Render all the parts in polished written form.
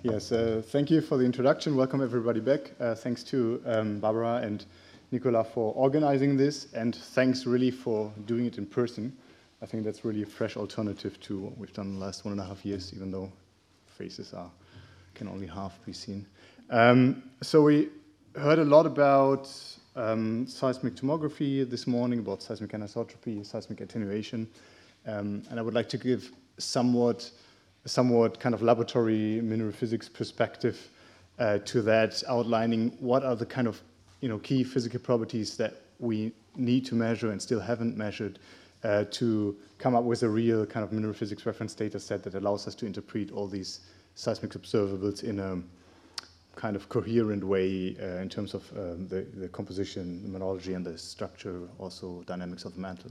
Yes, thank you for the introduction. Welcome everybody back. Thanks to Barbara and Nicola for organizing this, and thanks really for doing it in person. I think that's really a fresh alternative to what we've done the last 1.5 years, even though faces can only half be seen. So we heard a lot about seismic tomography this morning, about seismic anisotropy, seismic attenuation, and I would like to give somewhat kind of laboratory mineral physics perspective to that, outlining what are the kind of key physical properties that we need to measure and still haven't measured to come up with a real kind of mineral physics reference data set that allows us to interpret all these seismic observables in a kind of coherent way in terms of the composition, the mineralogy, and the structure, also dynamics of the mantle.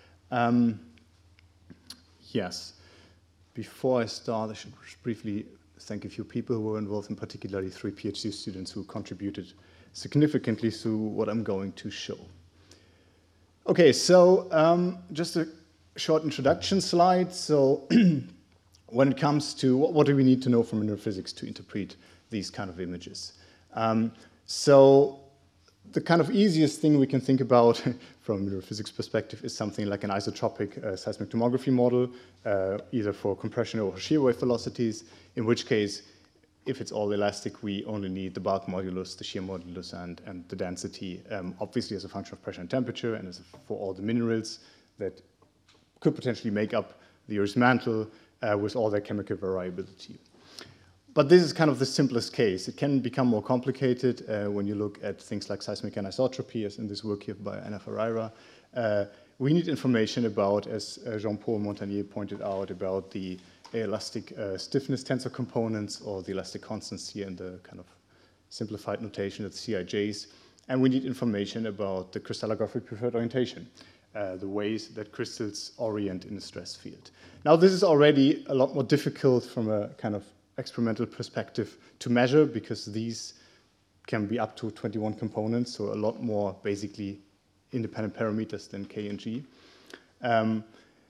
Yes. Before I start, I should briefly thank a few people who were involved, in particularly 3 PhD students who contributed significantly to what I'm going to show. Okay, so just a short introduction slide. So when it comes to what do we need to know from mineral physics to interpret these kind of images? So the kind of easiest thing we can think about from a mineral physics perspective is something like an isotropic seismic tomography model, either for compression or shear wave velocities, in which case, if it's all elastic, we only need the bulk modulus, the shear modulus, and the density, obviously as a function of pressure and temperature, and as for all the minerals that could potentially make up the Earth's mantle with all their chemical variability. But this is kind of the simplest case. It can become more complicated when you look at things like seismic anisotropy, as in this work here by Anna Ferreira. We need information about, as Jean-Paul Montagnier pointed out, about the elastic stiffness tensor components, or the elastic constants here in the kind of simplified notation of the CIJs. And we need information about the crystallographic preferred orientation, the ways that crystals orient in a stress field. Now, this is already a lot more difficult from a kind of experimental perspective to measure, because these can be up to 21 components, so a lot more basically independent parameters than K and G. And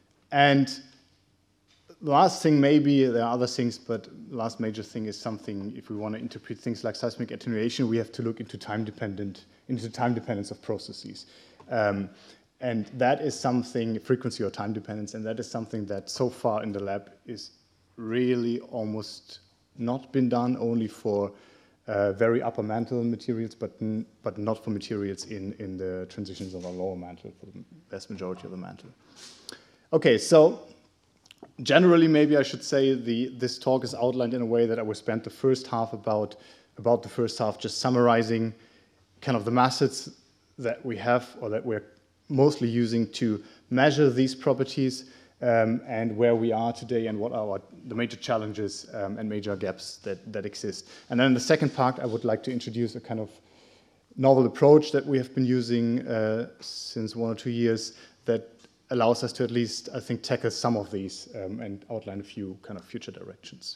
the last thing, maybe there are other things, but the last major thing is something, if we want to interpret things like seismic attenuation, we have to look into time dependence of processes. And that is something, frequency or time dependence, and that is something that so far in the lab is really almost not been done, only for very upper mantle materials, but not for materials in the transitions of our lower mantle, for the vast majority of the mantle. Okay, so generally, maybe I should say this talk is outlined in a way that I will spend the first half about the first half just summarizing kind of the methods that we have, or that we're mostly using to measure these properties, and where we are today, and what are the major challenges and major gaps that exist. And then in the second part, I would like to introduce a kind of novel approach that we have been using since 1 or 2 years that allows us to at least, I think, tackle some of these and outline a few kind of future directions.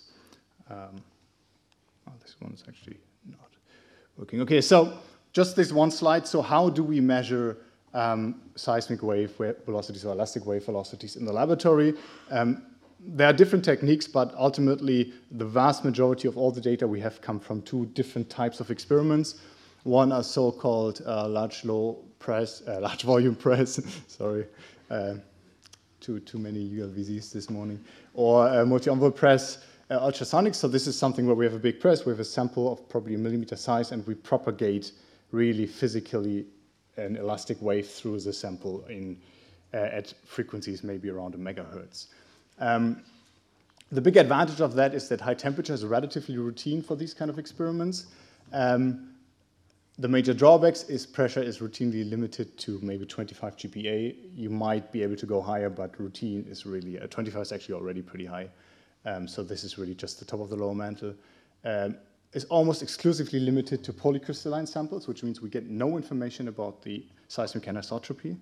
This one is actually not working. Okay, so just this one slide. So how do we measure seismic wave velocities or elastic wave velocities in the laboratory? There are different techniques, but ultimately the vast majority of all the data we have come from 2 different types of experiments. One are so-called large volume press, sorry, too many ULVZs this morning, or multi-envelope press ultrasonics. So this is something where we have a big press, we have a sample of probably a millimeter size, and we propagate really physically an elastic wave through the sample at frequencies maybe around 1 megahertz. The big advantage of that is that high temperature is relatively routine for these kind of experiments. The major drawbacks is pressure is routinely limited to maybe 25 GPa. You might be able to go higher, but routine is really, 25 is actually already pretty high. So this is really just the top of the lower mantle. Is almost exclusively limited to polycrystalline samples, which means we get no information about the seismic anisotropy.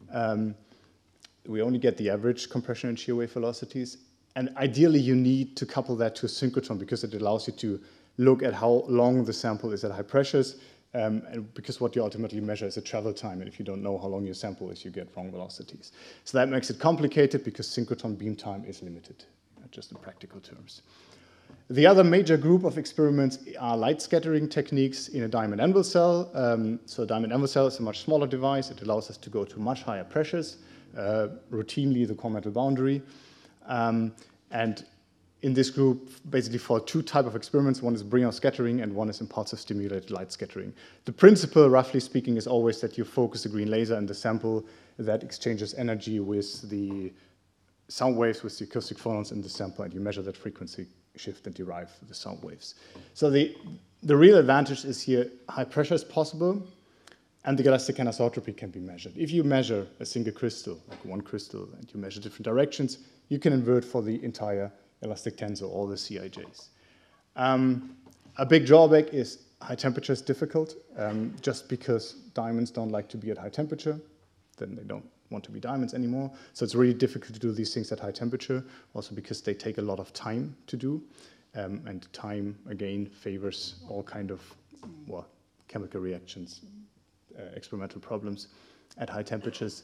We only get the average compression and shear wave velocities. And ideally, you need to couple that to a synchrotron, because it allows you to look at how long the sample is at high pressures, and because what you ultimately measure is a travel time. And if you don't know how long your sample is, you get wrong velocities. So that makes it complicated, because synchrotron beam time is limited, just in practical terms. The other major group of experiments are light scattering techniques in a diamond anvil cell. So a diamond anvil cell is a much smaller device. It allows us to go to much higher pressures, routinely the core metal boundary. And in this group, basically for two types of experiments, one is Brion scattering and one is impulsive stimulated light scattering. The principle, roughly speaking, is always that you focus a green laser in the sample that exchanges energy with the sound waves, with the acoustic phonons in the sample, and you measure that frequency shift and derive the sound waves. So the real advantage is here, high pressure is possible, and the galactic anisotropy can be measured. If you measure a single crystal, like one crystal, and you measure different directions, you can invert for the entire elastic tensor, all the CIJs. A big drawback is high temperature is difficult, just because diamonds don't like to be at high temperature, then they don't want to be diamonds anymore. So it's really difficult to do these things at high temperature, also because they take a lot of time to do. And time, again, favors all kind of chemical reactions, experimental problems at high temperatures.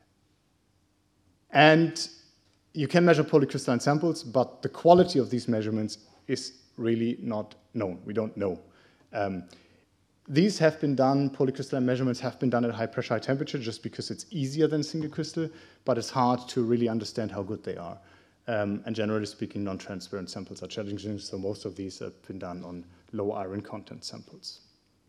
And you can measure polycrystalline samples, but the quality of these measurements is really not known. We don't know. These have been done, polycrystalline measurements have been done at high pressure, high temperature, just because it's easier than single crystal, but it's hard to really understand how good they are. And generally speaking, non-transparent samples are challenging, so most of these have been done on low iron content samples.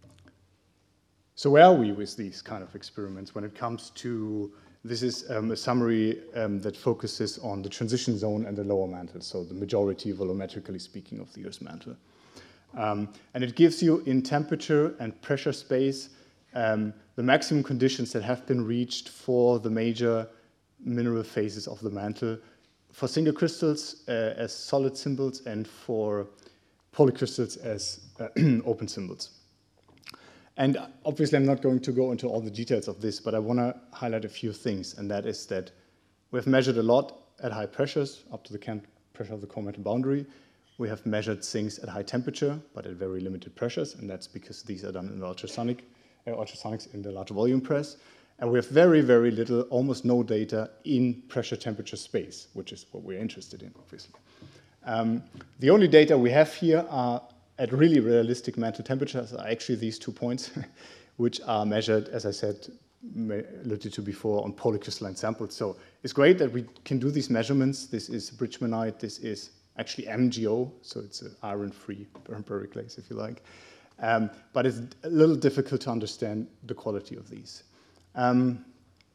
So where are we with these kind of experiments when it comes to, this is a summary that focuses on the transition zone and the lower mantle, so the majority, volumetrically speaking, of the Earth's mantle. And it gives you in temperature and pressure space the maximum conditions that have been reached for the major mineral phases of the mantle, for single crystals as solid symbols and for polycrystals as open symbols. And obviously I'm not going to go into all the details of this, but I want to highlight a few things, and that is that we've measured a lot at high pressures, up to the pressure of the core metal boundary. We have measured things at high temperature, but at very limited pressures, and that's because these are done in the ultrasonics in the large volume press. And we have very, very little, almost no data in pressure temperature space, which is what we're interested in, obviously. The only data we have here are at really realistic mantle temperatures, are actually these 2 points, which are measured, as I said, alluded to before, on polycrystalline samples. So it's great that we can do these measurements. This is bridgmanite, this is actually MgO, so it's an iron-free periclase, if you like. But it's a little difficult to understand the quality of these. And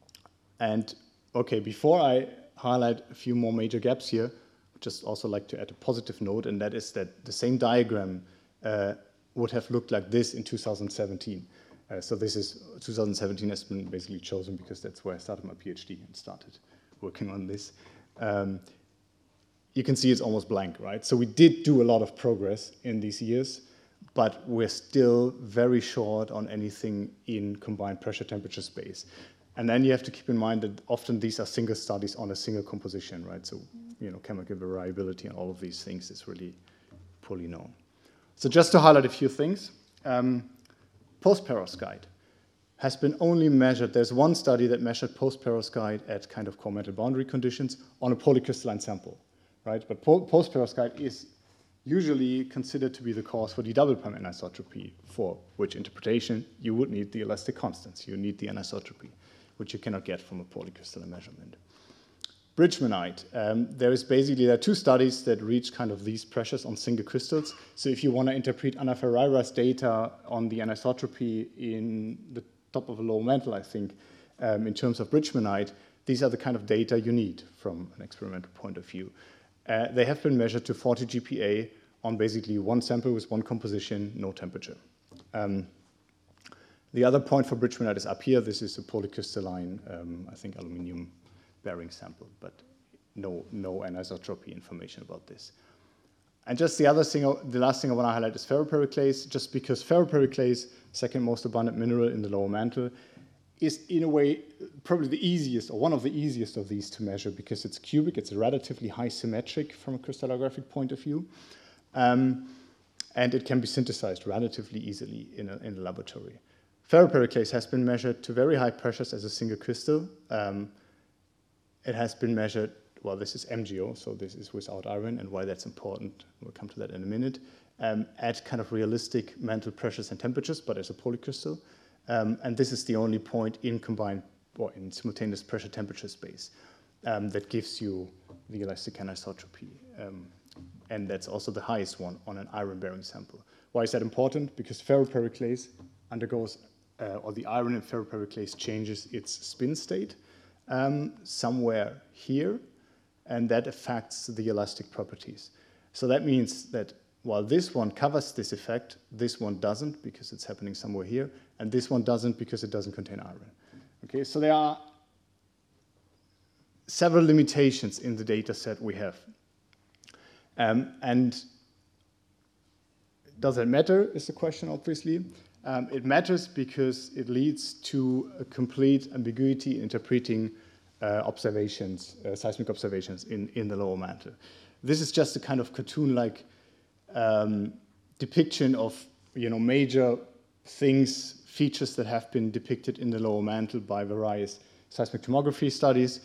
okay, before I highlight a few more major gaps here, I'd just also like to add a positive note, and that is that the same diagram would have looked like this in 2017. So this is, 2017 has been basically chosen because that's where I started my PhD and started working on this. You can see it's almost blank, right? So we did do a lot of progress in these years, but we're still very short on anything in combined pressure temperature space. And then you have to keep in mind that often these are single studies on a single composition, right? So, you know, chemical variability and all of these things is really poorly known. So just to highlight a few things, post-perovskite has been only measured, there's one study that measured post-perovskite at kind of core metal boundary conditions on a polycrystalline sample. Right? But post-perovskite is usually considered to be the cause for the double prime anisotropy, for which interpretation you would need the elastic constants. You need the anisotropy, which you cannot get from a polycrystalline measurement. Bridgmanite, there are 2 studies that reach kind of these pressures on single crystals. So if you want to interpret Anna Ferreira's data on the anisotropy in the top of a low mantle, I think, in terms of bridgmanite, these are the kind of data you need from an experimental point of view. They have been measured to 40 GPa on basically one sample with one composition, no temperature. The other point for bridgmanite is up here. This is a polycrystalline, I think, aluminum-bearing sample, but no anisotropy information about this. And just the last thing I want to highlight is ferropericlase, just because ferropericlase, second most abundant mineral in the lower mantle, is in a way probably the easiest, or one of the easiest of these to measure, because it's cubic, it's relatively high symmetric from a crystallographic point of view, and it can be synthesized relatively easily in a laboratory. Ferropericlase has been measured to very high pressures as a single crystal. It has been measured, well, this is MgO, so this is without iron, and why that's important, we'll come to that in a minute, at kind of realistic mantle pressures and temperatures, but as a polycrystal. And this is the only point in combined, or in simultaneous pressure temperature space that gives you the elastic anisotropy. And that's also the highest one on an iron-bearing sample. Why is that important? Because ferropericlase undergoes, or the iron in ferropericlase changes its spin state somewhere here, and that affects the elastic properties. So that means that while this one covers this effect, this one doesn't because it's happening somewhere here, and this one doesn't because it doesn't contain iron. Okay, so there are several limitations in the data set we have. And does that matter is the question, obviously. It matters because it leads to a complete ambiguity in interpreting observations, seismic observations in the lower mantle. This is just a kind of cartoon-like depiction of major things, features that have been depicted in the lower mantle by various seismic tomography studies.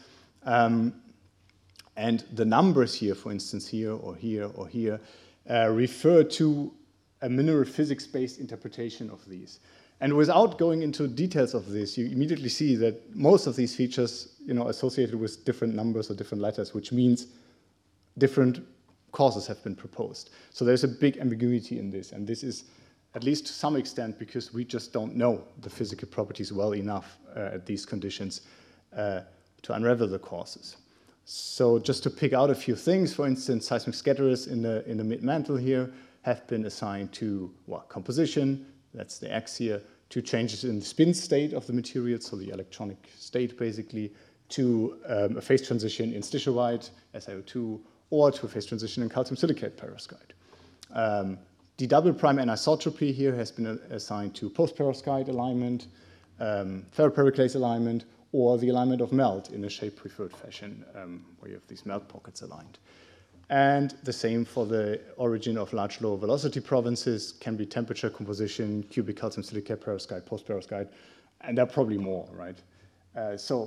And the numbers here, for instance, here or here or here, refer to a mineral physics-based interpretation of these. And without going into details of this, you immediately see that most of these features, associated with different numbers or different letters, which means different causes have been proposed. So there's a big ambiguity in this, and this is at least to some extent because we just don't know the physical properties well enough at these conditions to unravel the causes. So just to pick out a few things, for instance, seismic scatterers in the mid-mantle here have been assigned to composition, that's the X here, to changes in the spin state of the material, so the electronic state basically, to a phase transition in stishovite, SiO2, or to a phase transition in calcium silicate perovskite. The double prime anisotropy here has been assigned to post-perovskite alignment, ferropericlase alignment, or the alignment of melt in a shape-preferred fashion, where you have these melt pockets aligned. And the same for the origin of large low velocity provinces, can be temperature, composition, cubic calcium silicate perovskite, post-perovskite, and there are probably more, right? So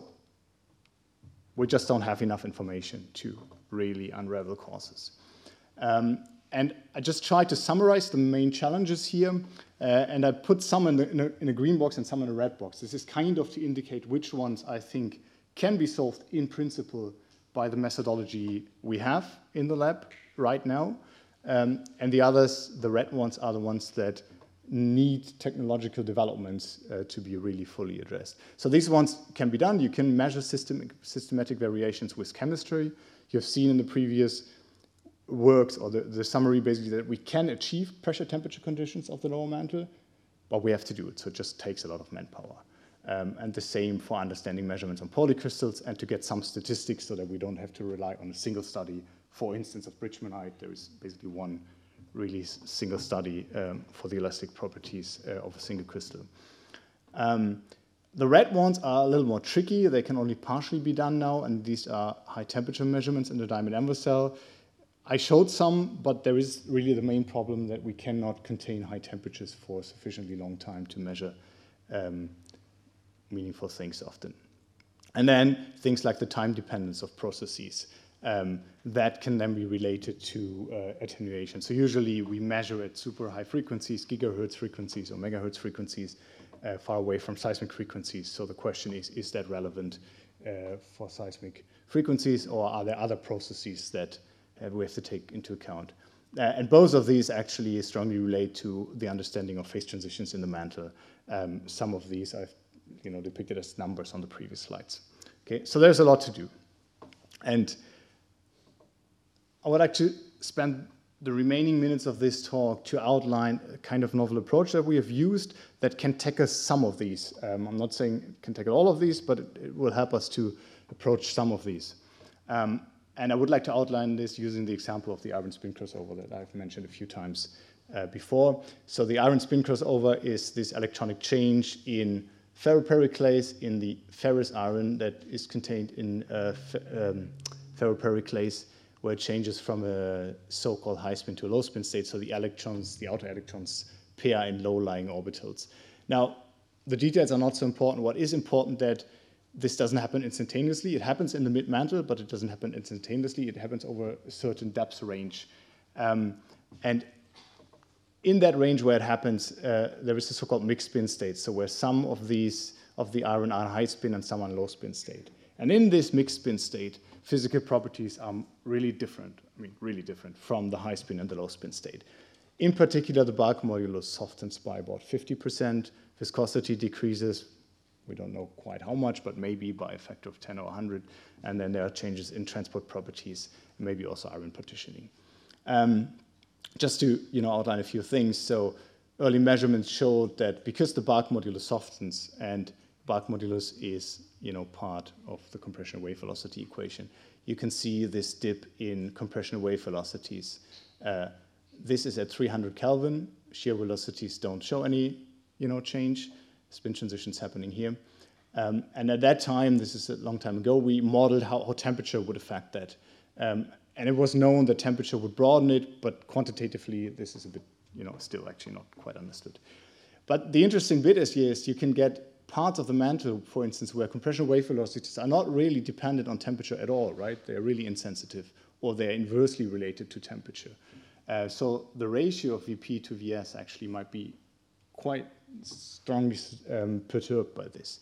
we just don't have enough information to really unravel causes. And I just tried to summarize the main challenges here, and I put some in a green box and some in a red box. This is kind of to indicate which ones I think can be solved in principle by the methodology we have in the lab right now. And the others, the red ones, are the ones that need technological developments to be really fully addressed. So these ones can be done. You can measure systematic variations with chemistry. You've seen in the previous works, or the summary basically, that we can achieve pressure temperature conditions of the lower mantle, but we have to do it, so it just takes a lot of manpower. And the same for understanding measurements on polycrystals and to get some statistics so that we don't have to rely on a single study. For instance, of Bridgmanite, there is basically one really single study for the elastic properties of a single crystal. The red ones are a little more tricky. They can only partially be done now, and these are high temperature measurements in the diamond amber cell. I showed some, but there is really the main problem that we cannot contain high temperatures for a sufficiently long time to measure meaningful things often. And then things like the time dependence of processes that can then be related to attenuation. So usually we measure at super high frequencies, gigahertz frequencies or megahertz frequencies, far away from seismic frequencies. So the question is that relevant for seismic frequencies, or are there other processes that we have to take into account? And both of these actually strongly relate to the understanding of phase transitions in the mantle. Some of these I've depicted as numbers on the previous slides. Okay, so there's a lot to do. And I would like to spend the remaining minutes of this talk to outline a kind of novel approach that we have used that can tackle some of these. I'm not saying it can tackle all of these, but it will help us to approach some of these. And I would like to outline this using the example of the iron spin crossover that I've mentioned a few times before. So the iron spin crossover is this electronic change in ferropericlase in the ferrous iron that is contained in ferropericlase, where it changes from a so-called high spin to a low spin state, so the electrons, the outer electrons, pair in low-lying orbitals. Now, the details are not so important. What is important that this doesn't happen instantaneously. It happens in the mid-mantle, but it doesn't happen instantaneously. It happens over a certain depth range. And in that range where it happens, there is a so-called mixed spin state, so where some of the iron are high spin and some are low spin state. And in this mixed spin state, physical properties are really different, really different from the high spin and the low spin state. In particular, the bulk modulus softens by about 50%, viscosity decreases, we don't know quite how much, but maybe by a factor of 10 or 100, and then there are changes in transport properties, maybe also iron partitioning. Just to outline a few things, so early measurements showed that because the bulk modulus softens and bulk modulus is part of the compression wave velocity equation, you can see this dip in compression wave velocities. This is at 300 Kelvin. Shear velocities don't show any change. Spin transitions happening here. And at that time, this is a long time ago, we modeled how temperature would affect that. And it was known that temperature would broaden it, but quantitatively, this is a bit, still actually not quite understood. But the interesting bit is, yes, you can get parts of the mantle, for instance, where compression wave velocities are not really dependent on temperature at all, right? They're really insensitive, or they're inversely related to temperature. So the ratio of VP to VS actually might be quite strongly perturbed by this.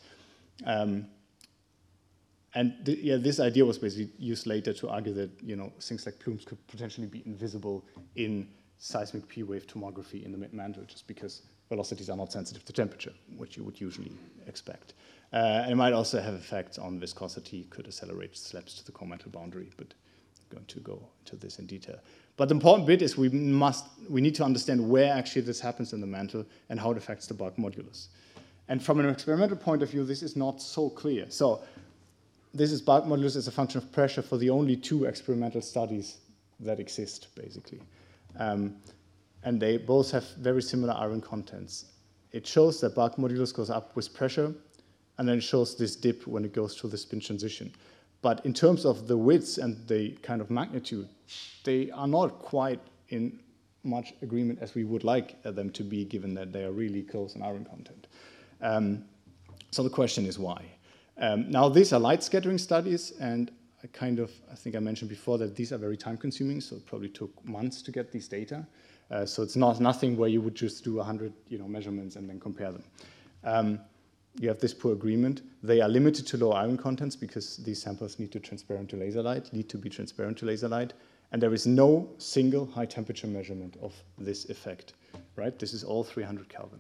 This idea was basically used later to argue that things like plumes could potentially be invisible in seismic P-wave tomography in the mid-mantle, just because velocities are not sensitive to temperature, which you would usually expect. And it might also have effects on viscosity, could accelerate slabs to the core-mantle boundary, but I'm going to go into this in detail. But the important bit is we need to understand where actually this happens in the mantle and how it affects the bulk modulus. And from an experimental point of view, this is not so clear. So this is bulk modulus as a function of pressure for the only 2 experimental studies that exist, basically. And they both have very similar iron contents. It shows that bulk modulus goes up with pressure, and then it shows this dip when it goes through the spin transition. But in terms of the widths and the kind of magnitude, they are not quite in much agreement as we would like them to be, given that they are really close in iron content. So the question is why? Now, these are light scattering studies, and I think I mentioned before that these are very time consuming, so it probably took months to get these data. So it's nothing where you would just do 100 measurements and then compare them. You have this poor agreement. They are limited to low iron contents because these samples need to be transparent to laser light, and there is no single high temperature measurement of this effect, right? This is all 300 Kelvin.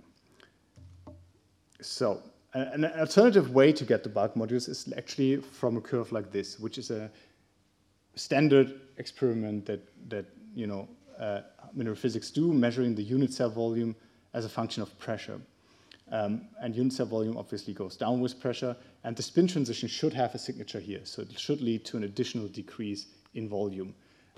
So an alternative way to get the bulk modulus is actually from a curve like this, which is a standard experiment that mineral physics do, measuring the unit cell volume as a function of pressure. And unit cell volume obviously goes down with pressure, and the spin transition should have a signature here, so it should lead to an additional decrease in volume.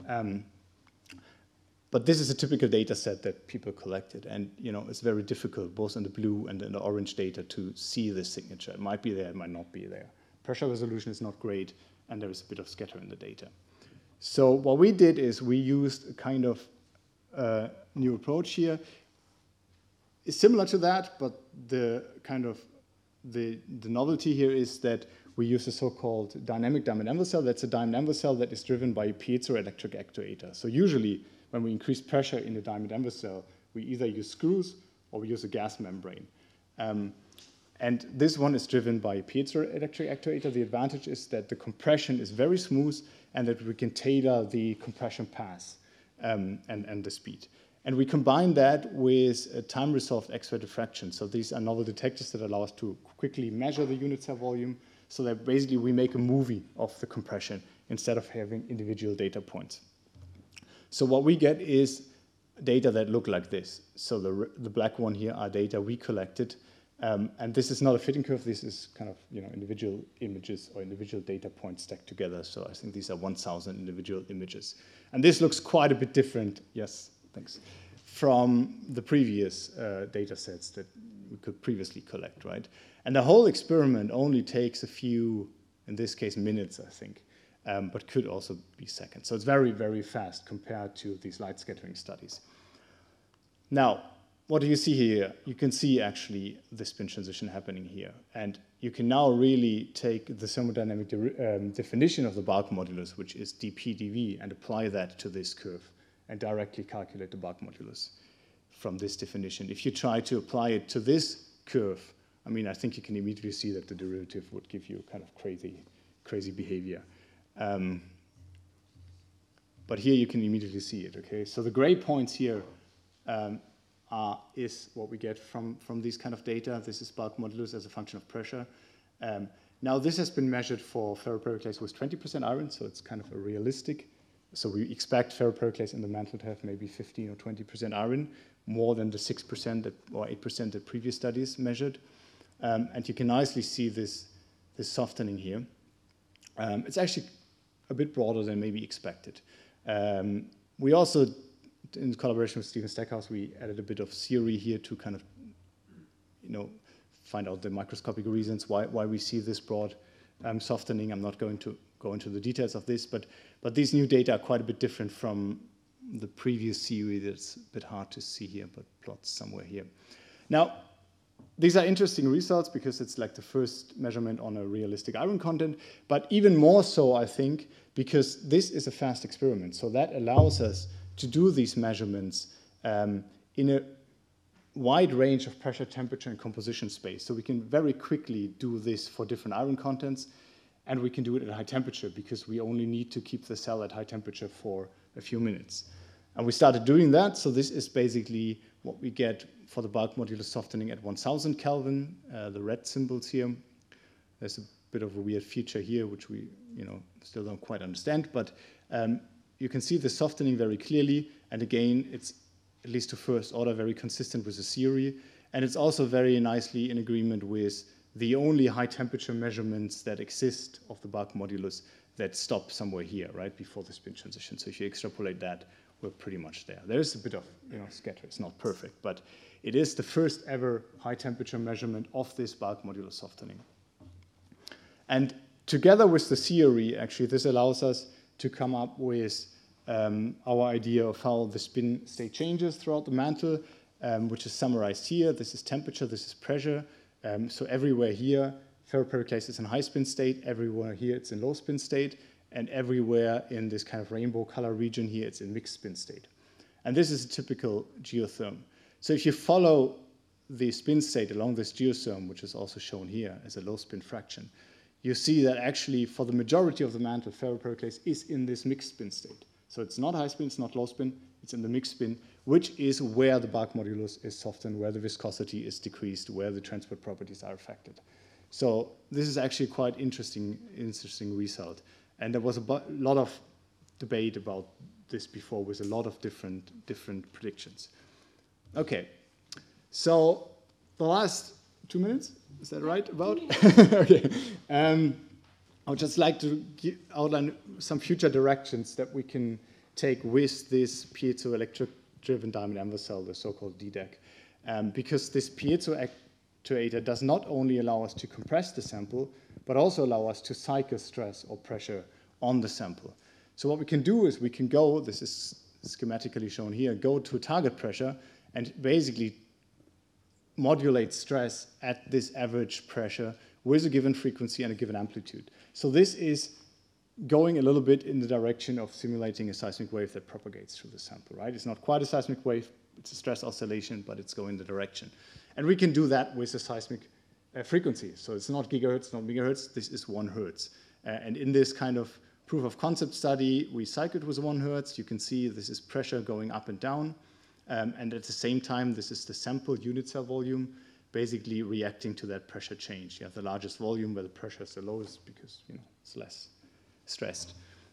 But this is a typical data set that people collected, and it's very difficult, both in the blue and in the orange data, to see this signature. It might be there, it might not be there. Pressure resolution is not great, and there is a bit of scatter in the data. So what we did is we used a kind of new approach here. It's similar to that, but the novelty here is that we use a so-called dynamic diamond anvil cell. That's a diamond anvil cell that is driven by a piezoelectric actuator. So usually, when we increase pressure in a diamond anvil cell, we either use screws or we use a gas membrane. And this one is driven by a piezoelectric actuator. The advantage is that the compression is very smooth and that we can tailor the compression path and the speed. And we combine that with a time-resolved X-ray diffraction. So these are novel detectors that allow us to quickly measure the unit cell volume, so that basically we make a movie of the compression instead of having individual data points. So what we get is data that look like this. So the black one here are data we collected. And this is not a fitting curve. This is kind of individual images or individual data points stacked together. So I think these are 1,000 individual images. And this looks quite a bit different. Yes. Thanks. From the previous data sets that we could previously collect, right? And the whole experiment only takes a few, in this case, minutes, I think, but could also be seconds. So it's very, very fast compared to these light scattering studies. Now, what do you see here? You can see actually the spin transition happening here. And you can now really take the thermodynamic definition of the bulk modulus, which is dP/dV, and apply that to this curve and directly calculate the bulk modulus from this definition. If you try to apply it to this curve, I mean, I think you can immediately see that the derivative would give you kind of crazy behavior. But here you can immediately see it, okay? So the gray points here is what we get from these kind of data. This is bulk modulus as a function of pressure. Now this has been measured for ferropericlase with 20% iron, so it's kind of a realistic. So we expect ferropericlase in the mantle to have maybe 15 or 20% iron, more than the 6% or 8% that previous studies measured. And you can nicely see this softening here. It's actually a bit broader than maybe expected. We also, in collaboration with Stephen Stackhouse, we added a bit of theory here to kind of, find out the microscopic reasons why we see this broad softening. I'm not going to go into the details of this, but these new data are quite a bit different from the previous theory. That's a bit hard to see here, but plots somewhere here. Now, these are interesting results because it's like the first measurement on a realistic iron content, but even more so, I think, because this is a fast experiment. So that allows us to do these measurements in a wide range of pressure, temperature, and composition space. So we can very quickly do this for different iron contents, and we can do it at high temperature because we only need to keep the cell at high temperature for a few minutes. And we started doing that, so this is basically what we get for the bulk modulus softening at 1000 Kelvin, the red symbols here. There's a bit of a weird feature here, which we still don't quite understand, but you can see the softening very clearly, and again, it's at least to first order very consistent with the theory, and it's also very nicely in agreement with the only high temperature measurements that exist of the bulk modulus that stop somewhere here, right, before the spin transition. So if you extrapolate that, we're pretty much there. There's a bit of scatter, it's not perfect, but it is the first ever high temperature measurement of this bulk modulus softening. And together with the theory, actually, this allows us to come up with our idea of how the spin state changes throughout the mantle, which is summarized here. This is temperature, this is pressure. So everywhere here, ferropericlase is in high spin state, everywhere here it's in low spin state, and everywhere in this kind of rainbow color region here, it's in mixed spin state. And this is a typical geotherm. So if you follow the spin state along this geotherm, which is also shown here as a low spin fraction, you see that actually for the majority of the mantle, ferropericlase is in this mixed spin state. So it's not high spin, it's not low spin, it's in the mixed spin, which is where the bulk modulus is softened, where the viscosity is decreased, where the transport properties are affected. So this is actually quite interesting result. And there was a lot of debate about this before with a lot of different predictions. Okay, so the last 2 minutes, is that right about? Okay. I would just like to outline some future directions that we can take with this piezoelectric-driven diamond amber cell, the so-called DDAC, because this piezo actuator does not only allow us to compress the sample, but also allow us to cycle stress or pressure on the sample. So what we can do is we can go, this is schematically shown here, go to target pressure and basically modulate stress at this average pressure with a given frequency and a given amplitude. So this is going a little bit in the direction of simulating a seismic wave that propagates through the sample, right? It's not quite a seismic wave, it's a stress oscillation, but it's going in the direction. And we can do that with a seismic frequency. So it's not gigahertz, not megahertz, this is 1 hertz. And in this kind of proof of concept study, we cycled with 1 hertz. You can see this is pressure going up and down. And at the same time, this is the sample unit cell volume, basically reacting to that pressure change. You have the largest volume where the pressure is the lowest because it's less stressed.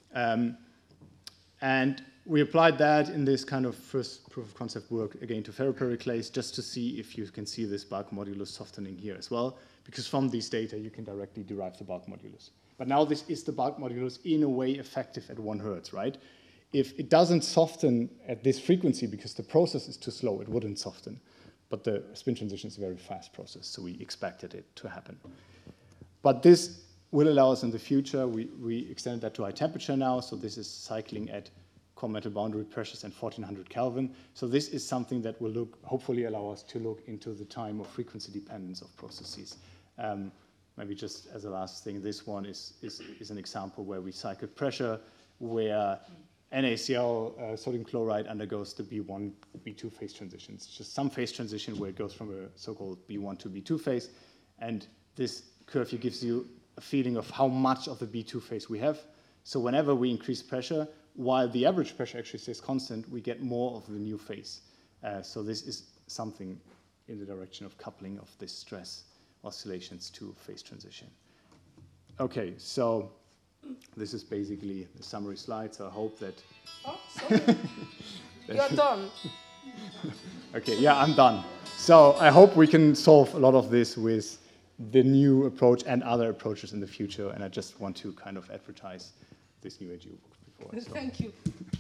And we applied that in this kind of first proof of concept work again to ferropericlase just to see if you can see this bulk modulus softening here as well, because from these data you can directly derive the bulk modulus. But now this is the bulk modulus in a way effective at 1 hertz, right? If it doesn't soften at this frequency because the process is too slow, it wouldn't soften. But the spin transition is a very fast process, so we expected it to happen. But this will allow us in the future, we extended that to high temperature now, so this is cycling at core metal boundary pressures and 1400 Kelvin. So this is something that will hopefully allow us to look into the time or frequency dependence of processes. Maybe just as a last thing, this one is an example where we cycled pressure, where NaCl, sodium chloride, undergoes the B1, B2 phase transitions. It's just some phase transition where it goes from a so-called B1 to B2 phase, and this curve here gives you a feeling of how much of the B2 phase we have. So whenever we increase pressure, while the average pressure actually stays constant, we get more of the new phase. So this is something in the direction of coupling of this stress oscillations to phase transition. Okay, so this is basically the summary slide, so I hope that... Oh, sorry. You're done. Okay, yeah, I'm done. So I hope we can solve a lot of this with the new approach and other approaches in the future, and I just want to kind of advertise this new AGU book before I stop. Thank you.